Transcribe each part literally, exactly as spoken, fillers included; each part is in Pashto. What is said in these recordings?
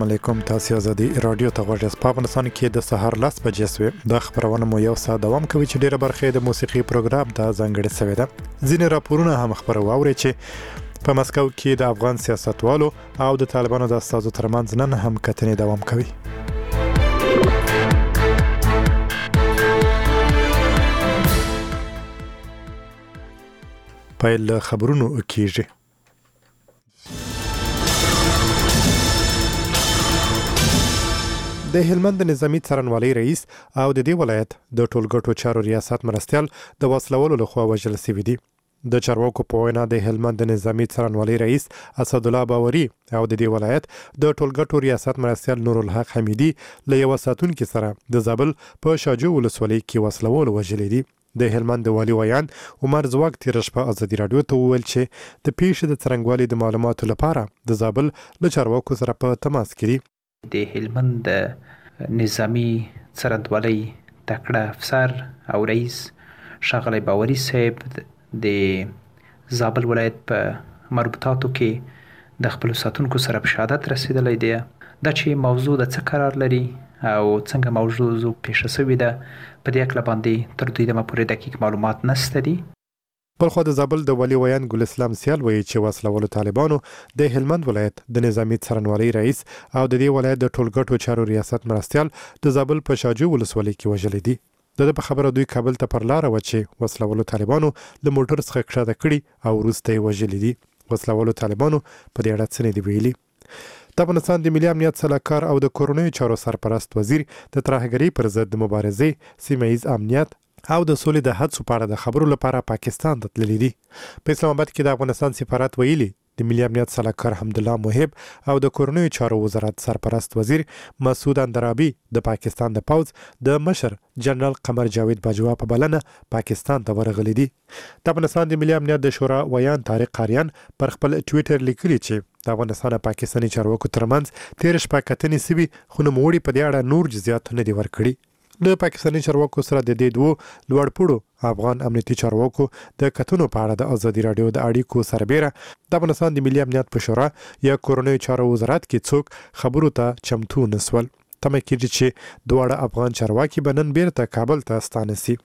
علیکم. تاسو آزادي رادیو ته غوږ یاست. په افغانستان کې د سهار لس بجې سوې د خبرونه مو یو ساعت دوام کوي چې ډیره برخه د موسیقي پروګرام ته ځانګړې شوې ده. ځینې راپورونه هم خبرو واوري چې په مسکو کې د افغان سیاستوالو او د طالبانو د استازو ترمنځ نن هم کتنې دوام کوي. پیل خبرونو کېږي. د هلمند نظامی څارنوالۍ رئیس او د دې ولایت د ټولګټو چارو ریاست مرستیال د وسلوالو لخوا وژل شوي دي. د چارواکو په وینا د هلمند نظامی څارنوالۍ رئیس اسد الله باوري او د دې ولایت د ټولګټو ریاست مرستیال نور الحق حمیدي له یو ساتونکو سره د زابل په شاجو ولسوالۍ کې وسلوالو وژل دي. د هلمند والي ویان عمر زواک تیر شپه ازادي رادیو ته وویل چې د پیښې د څرنګوالي د معلوماتو لپاره د زابل له چارواکو سره په تماس کې دي. د هلمند نظامی څارنوالۍ تکړه افسر او رئیس ښاغلی باوري صاحب د زابل ولایت په مربوطاتو کې د خپل ساتونکو سره په شهادت رسیدلی دی. دا چې موضوع د څه قرار لري او څنګه موضوع پیښه شوې ده په دې اړه باندې تر دوی دمه پورې دقیق معلومات نشته دي. بلخو د زابل د والي ویان ګل اسلام سیال وایي چې وسلوالو طالبانو د هلمند ولایت د نظامی څارنوالۍ رئیس او د دې ولایت د ټولګټو چارو ریاست مرستیال د زابل په شاجو ولسوالۍ کې وژلي دي. د په خبره دوی کابل ته پر لار و چې وسلوالو طالبانو له موټر څخه کښته کړي او وروسته یې وژلي دي. وسلوالو طالبانو په دې اړه څه نه دي ویلي. د افغانستان د ملي امنیت سلاکار او د کورنیو چارو سرپرست وزیر د ترهګرۍ پر ضد د مبارزې سیمه ایز امنیت او د سولې د هڅو په اړه د خبرو لپاره پاکستان ته تللي دي. په اسلام آباد کې د افغانستان سفارت ویلي د ملي امنیت سلاکار حمدالله محب او د کورنیو چارو وزارت سرپرست وزیر مسعود اندرابي د پاکستان د پوځ د مشر جنرال قمر جاوید باجوا په بلنه پاکستان ته ورغلي دي. د افغانستان د ملي امنیت د شورا ویان طارق قاریان پر خپل ټویټر لیکلي چې د افغانستان او پاکستاني چارواکو ترمنځ تیر شپه کتنې سوي خو نوموړي په دې اړه نور جزئیات نه دي ورکړي. د پاکستاني چارواکو سره د دې دوه لوړ پوړو افغان امنیتي چارواکو د کتنو په اړه د ازادي رادیو د اړیکو سربېره د افغانستان د ملي امنیت په شورا یا کورنیو چارو وزارت کې څوک خبرو ته چمتو نسول. تمه کېږي چې دواړه افغان چارواکي به نن بیرته کابل ته ستانه شي.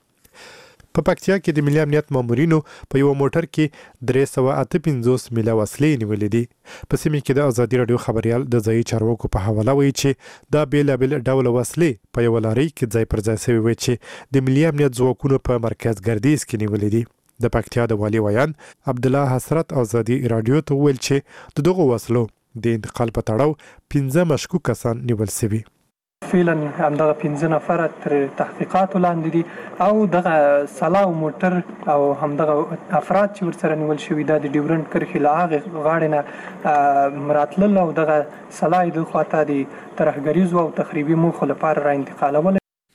په پکتیا کې د ملي امنیت مامورینو په یو موټر کې درې سوه اته پنځوس میله وسلې نیولې دي. په سیمه کې د ازادي رادیو خبريال د ځایي چارواکو په حواله وایي چې دا بیلابل ډول وسلې په یو لارۍ کې ځای پر ځای شوي وي چې د ملي امنیت ځواکونو په مرکز ګردیز کې نیولې دي. د پکتیا د والي ویان عبدالله حسرت ازادي رادیو ته ویل چې د دغه وسلو د انتقال په تړاو پنځه مشکوک کسان نیول شوي. فعلا همدغه پنځه نفر تر تحقیقات لاندې دي او دغه سلاو موټر او همدغه افراد چې ورسره نیول شوي دا د ډیورنډ کرښې له هغې غاړې نه راتلل او دغه سلا یې دغه خواته د ترهګریزو او تخریبي موخو لپاره را انتقالول.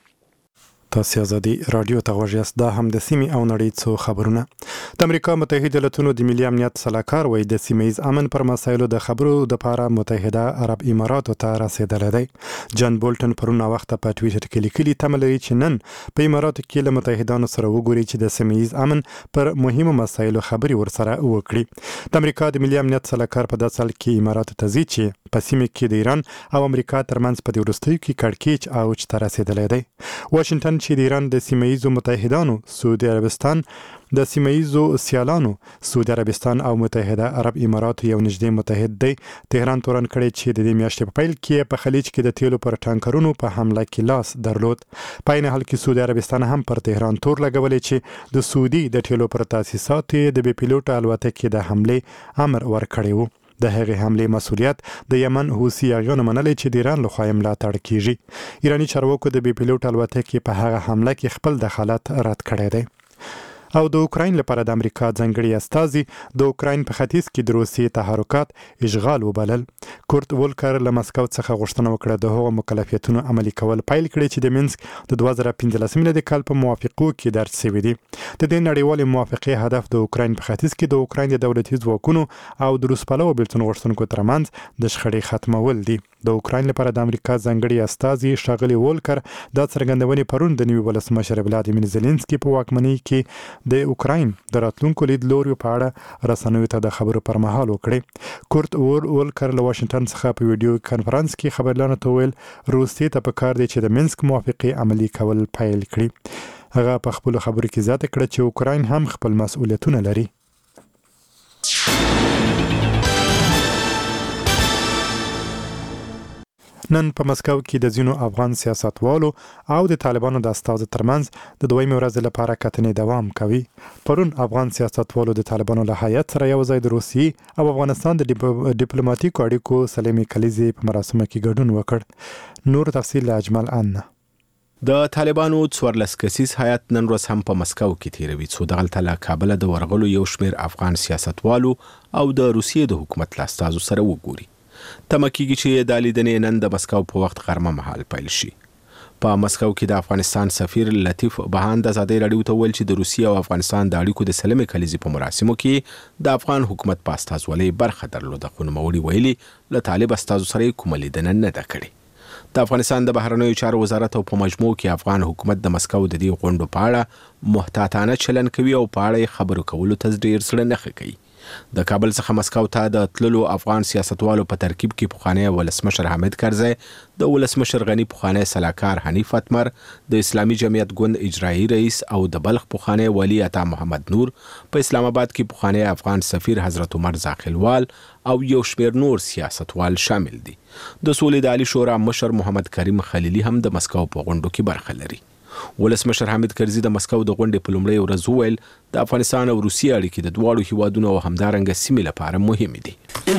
تاسو آزادي رادیو ته غوږ یاست. دا هم د سیمې او نړۍ څو خبرونه. د امریکا متحده ایالاتونو د ملي امنیت سلاکار وایي د سیمه ایز امن پر مسایلو د خبرو د لپاره متحده عرب اماراتو ته رسیدلی دی. جان بولټن پرون وخت په ټویټر کې لیکلي تمه لري چې نن په اماراتو کې له متحدانو سره وګوري چې د سیمه ایز امن پر مهمو مسایلو خبري ورسره وکړي. د امریکا د ملي امنیت سلاکار په داسې حال کې اماراتو ته ځي چې په سیمه کې د ایران او امریکا ترمنځ په دې وروستیو کې کړکېچ اوج ته رسیدلی دی. واشنگټن چې د ایران د سیمه ایزو متحدانو سعودي عربستان د سیمه ایزو سیالانو سعودي عربستان او متحده عرب امارات یو نږدې متحد دی. تهران تورن کړی چې د دې میاشتې په پیل کې په خلیج کې د تیلو پر ټانکرونو په حمله کې لاس درلود. په عین حال کې سعودي عربستان هم پر تهران تور لګولې چې د سعودي د تیلو پر تاسیساتو د بې پیلوټه الوتکې د حمله امر ورکړی و. د هغې حملې مسؤلیت د یمن حوثي یاغیانو منلی چې د ایران لخوا یې ملاتړ کیږي. ایراني چارواکو د بې پیلوټه الوتکې په هغه حمله کې خپل دخالت رد کړی دی. او د اوکراین لپاره د امریکا ځانګړي استازي د اوکراین په ختیځ کې د روسیې تحرکات اشغال وبلل. کورت وولکر له مسکو څخه غوښتنه وکړه د هغو مکلفیتونو عملي کول پیل کړي چې د مینسک د دوه زره پنځلسم د کال په موافقو کې درج شوي دي. د دې نړیوالې موافقې هدف د اوکراین په ختیځ کې د اوکراین د دولتي ځواکونو او د روس پلوه بېلتون غوښتونکو ترمنځ د شخړې ختمول دي. د اوکراین لپاره د امریکا ځانګړي استازي ښاغلي وولکر دا څرګندونې پرون د نوي ولسمشر ولادیمیر زيلنسکي په واکمنۍ کې د اوکراین د راتلونکو لیدلوریو په اړه رسنیو ته د خبرو پر مهال وکړې. کورت وولکر له واشنگټن څخه په ویډیو کانفرنس کې خبرلانو ته ویل روسیې ته پکار دی چې د منسک موافقې عملي کول پیل کړي. هغه په خپل خبرو کې زیاته کړه چې اوکراین هم خپل مسؤلیتونه لري. نن په مسکو کې د ځینو افغان سیاستوالو او د طالبانو د استازو ترمنځ د دویمې ورځې لپاره کتنې دوام کوي. پرون افغان سیاستوالو د طالبانو له هیات سره یو ځای د روسیې او افغانستان د ډیپلوماټیکو اړیکو سلیمې کلیزې په مراسمو کې ګډون وکړ. نور تفصیل له اجمل ان. د طالبانو څوارلس کسیز هیات نن ورځ هم په مسکو کې تیروي څو دغلته له کابل د ورغلو یو شمېر افغان سیاستوالو او د روسیې د حکومت له استازو سره وګوري. تمه کېږي چې د لیدنې نن د مسکو په وخت غرمه مهال پیل شي. په مسکو کې د افغانستان سفیر لطیف بهان د ازادۍ راډیو ته ویل چې د روسیې او افغانستان د اړیکو د سلمې کلیزې په مراسمو کې د افغان حکومت په استازولۍ برخه درلوده، خو نوموړي ویلي له طالب استازو سره کومه لیدنه نه ده کړې. د افغانستان د بهرنیو چارو وزارت او په مجموع کې افغان حکومت د مسکو د دې غونډو په اړه محتاطانه چلن کوي او په اړه خبرو کولو ته ډیر زړه نه ښه کوي. د کابل څخه مسکو ته د تللو افغان سیاستوالو په ترکیب کې پخوانی ولسمشر حامد کرزی، د ولسمشر غنی پخوانی سلاکار حنیف اتمر، د اسلامي جمعیت ګوند اجرایی رئیس او د بلخ پخوانی ولی عطا محمد نور، په اسلام آباد کې پخوانی افغان سفیر حضرت عمر زاخیلوال او یو شمېر نور سیاستوال شامل دي. د سولې د عالی شورا مشر محمد کریم خلیلي هم د مسکو په غونډو کې برخه لري. ولسمشر حامد کرزي د مسکو د غونډې په لومړۍ ورځ وویل د افغانستان او روسیې اړیکې د دواړو هیوادونو او همدارنګه سیمې لپاره مهمې دي.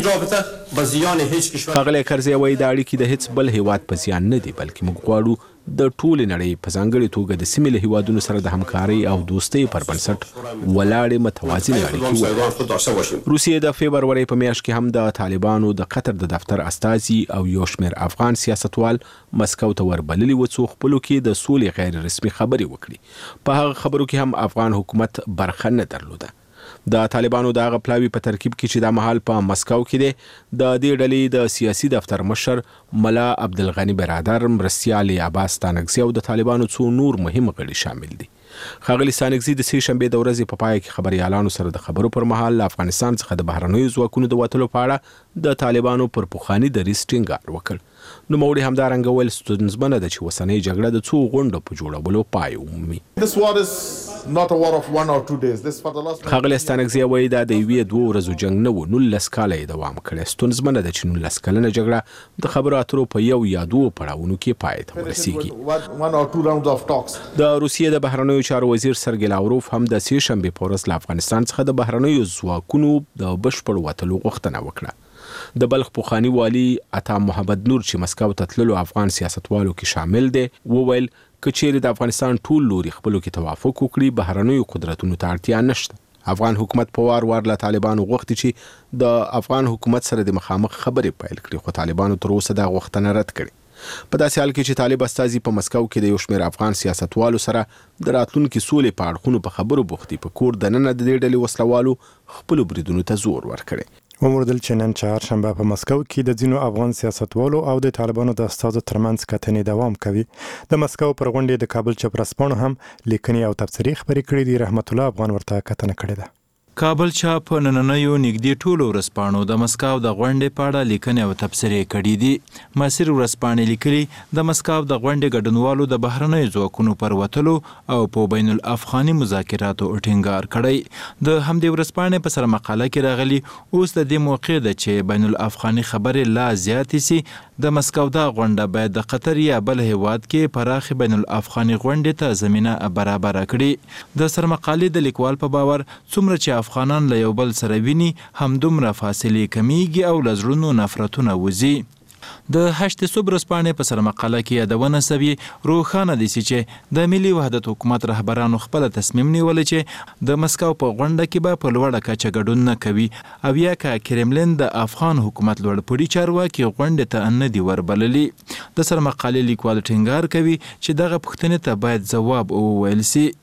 ښاغلی کرزي وایي د اړیکې د هیڅ بل هیواد په زیان نه دي، بلکې موږ غواړو د ټولې نړۍ په ځانګړې توګه د سیمې له هیوادونو سره د همکارۍ او دوستۍ پر بنسټ ولاړې متوازنې اړیکې ولري. روسیې د فبرورۍ په میاشت کې هم د طالبانو د قطر د دفتر استازي او یو شمېر افغان سیاستوال مسکو ته وربللي و څو خپلو کې د سولې غیر رسمي خبرې وکړي. په هغه خبرو کې هم افغان حکومت برخه نه درلوده. د طالبانو د هغه پلاوي په ترکیب کې چې د مهال په مسکو کې دی، د دې ډلې د سیاسي دفتر مشر ملا عبدالغني برادر، مرستیال عباس ستانکزي او د طالبانو څو نور مهم غړي شامل دي. ښاغلي ستانکزي د سې شنبې د ورځې په پای کې خبريالانو سره د خبرو پر مهال له افغانستان څخه د بهرنیو ځواکونو د وتلو په اړه د طالبانو پر پخواني دریځ ټینګار وکړ. نوموړي همدارنګه ویل ستونزمنه ده چې اوسنۍ جګړه د څو غونډو په جوړولو پای ومومي. ښاغلی ستانکزي وایي دا د یوې دوه ورځو جنګ نه و، نولس کاله یې دوام کړی. ستونزمنه ده چې نولس کلنه جګړه د خبرو اترو په یو یا دوه پړاوونو کې پای ته ورسیږي. د روسیې د بهرنیو چارو وزیر سرګی لاوروف هم د سې شنبې په ورځ له افغانستان څخه د بهرنیو ځواکونو د بشپړ وتلو غوښتنه وکړه. د بلخ پخوانی والی عطا محمد نور چې مسکو ته تللو افغان سیاستوالو کې شامل دی وویل که چیرې د افغانستان ټول لوري خپلو کې توافق وکړي بهرنیو قدرتونو ته اړتیا نشته. افغان حکومت په وار وار له طالبانو غوښتي چې د افغان حکومت سره د مخامخ خبرې پیل کړي، خو طالبانو تر اوسه دا غوښتنه رد کړې. په داسې حال کې چې طالب استازي په مسکو کې د یو شمېر افغان سیاستوالو سره د راتلونکي سولې په اړخونو په خبرو بوختي، په کور دننه د دې ډلې وسلوالو خپلو بریدونو ته زور ورکړی. وموندل چې نن چهارشنبه په مسکو کې د ځینو افغان سیاستوالو او د طالبانو د استازو ترمنځ کتنې دوام کوي. د مسکو پر غونډې د کابل چپراسپانو هم لیکنې او تبصرې خپرې کړې دي. رحمت الله افغان ورته کتنه کړې ده. کابل چاپ په نننیو نږدې ټولو ورځپاڼو د مسکو د غونډې په اړه لیکنې او تبصرې کړي دي. مسیر ورځپاڼې لیکلي د مسکو د غونډې ګډونوالو د بهرنیو ځواکونو پر وتلو او په بین الافغاني مذاکراتو ټینګار کړی. د همدې ورځپاڼې په سره مقاله کې راغلي اوس د دې موقع ده چې بین الافغاني خبرې لا زیاتې سي. د مسکو دا غونډه باید د قطر یا بل هیواد کې پراخ بین الافغاني غونډې ته زمینه برابر کړي. د سرمقالې د لیکوال په باور څومره چې افغانان له یو بل سره ویني همدومره فاصلې کمیږي او له زړونو نفرتونه وځي. د هشت صبح ورځپاڼې په سرمقاله کې یادونه سوي روښانه دي چې د ملي وحدت حکومت رهبرانو خپل تصمیم نیولی چې د مسکو په غونډه کې به په لوړه کچه ګډون نه کوي او یا که کرملین د افغان حکومت لوړپوړي چارواکي غونډې ته نه دي وربللي. د سرمقالې لیکوال ټینګار کوي چې دغه پوښتنې ته باید ځواب وویل سي.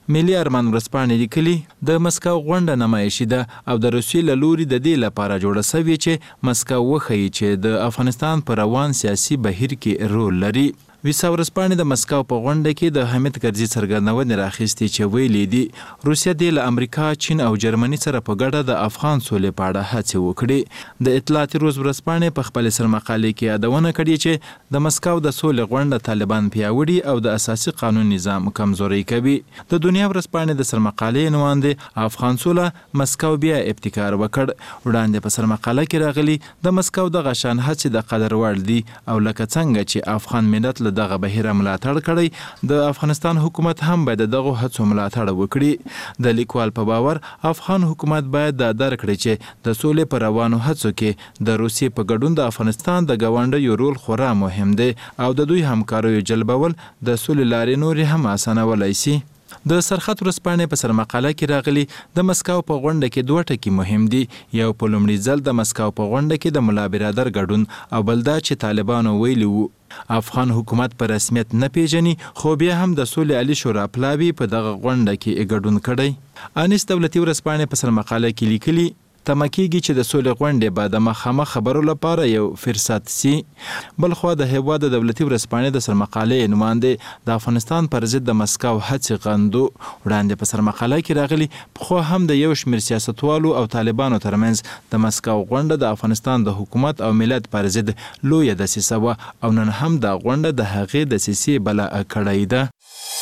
ملي ارمان ورځپاڼې لیکلي د مسکو غونډه نمایشي ده او د روسیې له لوري د دې لپاره جوړه سوې چې مسکو وښیي چې د افغانستان په روان سیاسي بهیر کې رول لري. ویسا ورځپاڼې د مسکو په غونډه کې د حامد کرزي څرګندونې راخیستې چې ویلي دي روسیه د امریکا، چین او جرمني سره په ګډه د افغان سولې په اړه هڅې وکړي. د اطلاعاتي روز ورځپاڼې په خپل سرمقالې کې یادونه کړې چې د مسکو د سولې غونډه طالبان پیاوړي او د اساسي قانون نظام کمزوري کوي. د دنیا ورځپاڼې د سرمقالې نوانده افغان سوله مسکو بیا ابتکار وکړ. وړاندې په سرمقاله کې راغلي د مسکو د غشان هڅې د قدر وړ دي او لکه څنګه چې افغان ملت له دغه بهیره ملاتړ کړی د افغانستان حکومت هم باید دغه هڅو ملاتړ وکړي. د لیکوال په باور افغان حکومت باید دا درک کړي چې د سولې په روانو هڅو کې د روسیې په ګډون د افغانستان د ګاونډیو رول خورا مهم دی او د دوی همکاریو جلبول د سولې لارې نورې هم اسانولی شي. د سرخط ورځپاڼې په سرمقاله کې راغلي د مسکو په غونډه کې دوه ټکي مهم دي. یو په لومړي ځل د مسکو په غونډه کې د ملا برادر ګډون او بل دا چې طالبانو ویلي وو افغان حکومت په رسمیت نه پیژني خو بیا هم د سولې عالی شورا پلاوي په دغه غونډه کې ګډون کړی. انیس دولتي ورځپاڼې په سرمقاله کې لیکلي تمه کېږي چې د سولې غونډې به د مخامخ خبرو لپاره یو فرصت سي. بلخوا د هېواد د دولتي ورځپاڼې د سرمقالې نماینده د افغانستان پر ضد د مسکو هڅې غندو. وړاندې په سرمقاله کې راغلي پخوا هم د یو شمېر سیاستوالو او طالبانو ترمنځ د مسکو غونډه د افغانستان د حکومت او ملت پر ضد لویه دسیسه وه او نن هم دا غونډه د هغې دسیسې بله کړې ده.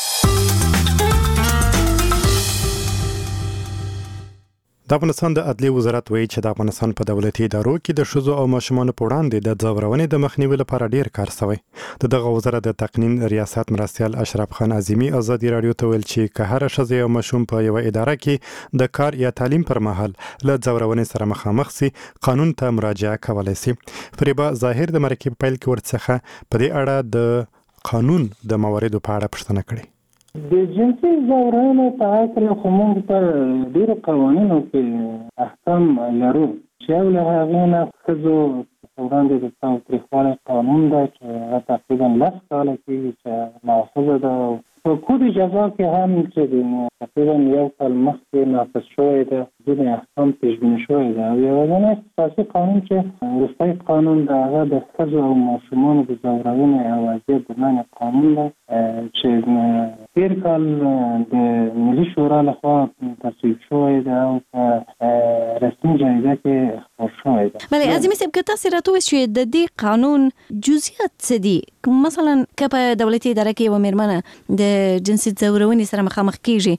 د افغانستان د عدلي وزارت وایي چې د افغانستان په دولتي ادارو کې د ښځو او ماشومانو په وړاندې د ځورونې د مخنیوي لپاره ډیر کار شوی. د دغه وزارت د تقنین ریاست مرستیال اشرف خان عظیمی ازادي رادیو ته ویل چې که هر ښځه او ماشوم په یو اداره کې د کار یا تعلیم پر مهال له ځورونې سره مخامخ سي قانون ته مراجعه کولی سي. فریبا ظاهر د مرکې په پیل کې ورڅخه په دې اړه د قانون د مواردو په اړه پوښتنه کړې. د جنسي ځورونې په اړه خو موږ په ډېرو قوانینو کې احکام لرو چې یو له هغې نه ښځو په وړاندې د تاوتریخوالي قانون ده چې هغه تقریبا لس کاله کېږي چې ماخذه ده. په کود جزا کې هم چې تقریبا یو کال مخکې نافذ شوی ده ځینې احکام پیشبیني شوی ده او یوازینی اساسي قانون چې وروستی قانون د هغه د ښځو او ماشومانو د ځورونې او اذیت د منع قانون ده چې تیر کال د ملي شورا لخوا تصویب شوی ده او په رسمي جریده کې خپور شوی ده. بله عظیمي صاحب که تاسې راته ووایئ چې د دې قانون جزئیات څه دي؟ مثلا که په دولتي اداره کې یوه مېرمنه د جنسي ځورونې سره مخامخ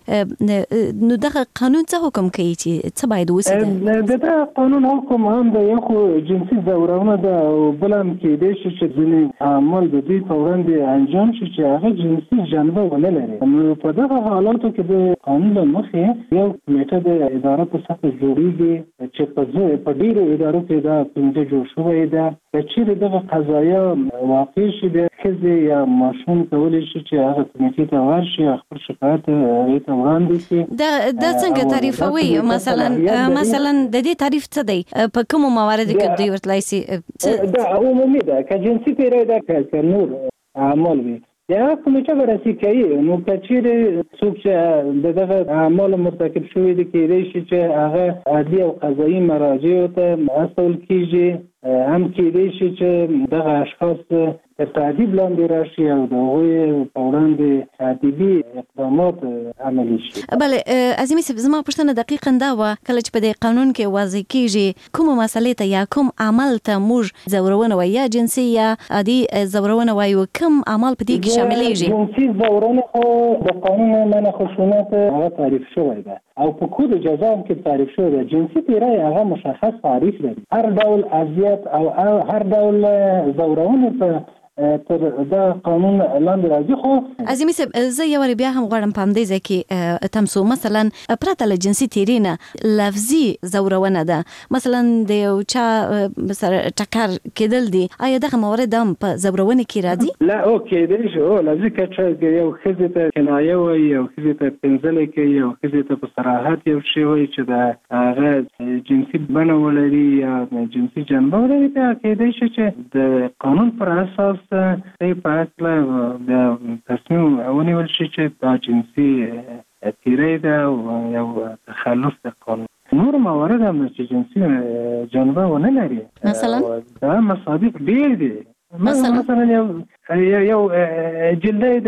کېږي نو دغه قانون څه حکم کوي چې څه باید وسي؟ د دغه قانون حکم هم د یو خو جنسي ځورونه ده او بل هم کېدای شي چې ځینې اعمال د دوی په وړاندې انجام شي چې هغه جنسي جنبه ونه لري. نو په دغه حالاتو کې د قانون له مخې یو کمیټه د اداره په سطحه جوړېږي چې په په ډېرو ادارو کې دا کمیټه جوړ شوی ده. که چیرې دغه قضایا واقع شي بیا ښځې یا ماشوم کولی شي چې هغه کمیټې ته ورشي خپل شکایت هغې ته وړاندې کړي. دا تعریف تعریفوي مثلا مثلا د دې تعریف څه دی؟ په کومو مواردو کې دوی ورتلای شي؟ دا عمومي ده که جنسي پیری ده که نور اعمال وي یا کمیټه به رسي کوي. نو که چیرې څوک چې د دغه اعمالو مرتکب شوي دي کېدای شي چې هغه عدلي او قضایي مراجعو ته استول کېږي. هم کېدای شي چې دغه اشخاص تر تعذیب لاندې راشي او د هغوی په وړاندې تعذیبي اقدامات عملي شي. بله عظیمي صاحب زما پوښتنه دقیقا دا وه کله چې په دې قانون کې واضح کېږي کومو مسلې ته یا کوم عمل ته موږ ځورونه وایو یا جنسي یا عادي ځورونه وایو کوم عمل په دې کې شاملیږي؟ جنسي ځورونه خو د قانون منع خشونت هغه تعریف شوی ده او په کود جزا هم کې تعریف شوی ده. جنسي پیری هغه مشخص تعریف لري. هر ډول اذیت او هر ډول ځورونه په تر دا قانون لاندې راځي. خو عظیمي صاحب زه یو وارې بیا هم غواړم په همدې ځای کې تمسو مثلا پرته له جنسي تیري نه لفظي ځورونه ده مثلا د یو چا سره ټکر کېدل دي آیا دغه موارد هم په ځورونې کې راځي؟ لا او کېدای شي او لفظي که یو ښځې ته کنایه وایي یو ښځې ته پنځلې کوي یو ښځې ته په صراحت یو شی وایي چې د هغه جنسي بڼه ولري یا جنسي جنبه ولري بیا کېدای شي چې د قانون پر اساس ته په اصله د تصمیم ونیول شي چې دا جنسي تیری ده او یو تخلف د قانون. نور موارد هم چې جنسي جانبه ونه لري مثلا دا مصادیق ډیر دي. مثلا مثلا یو یو جلده